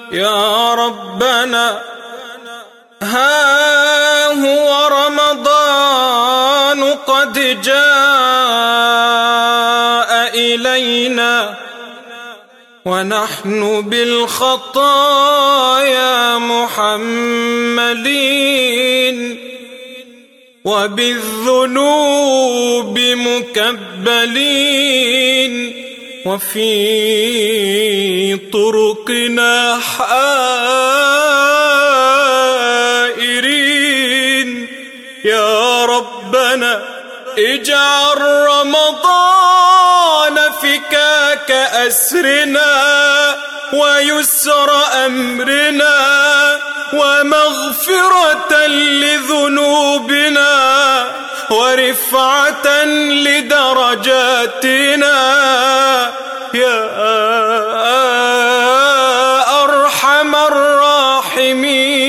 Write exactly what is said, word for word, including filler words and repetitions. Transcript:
يا ربنا ها هو رمضان قد جاء إلينا ونحن بالخطايا محملين وبالذنوب مكبلين وفي طرقنا حائرين. يا ربنا اجعل رمضان فكاك أسرنا ويسر أمرنا ومغفرة لذنوبنا ورفعة لدرجاتنا يا أرحم الراحمين.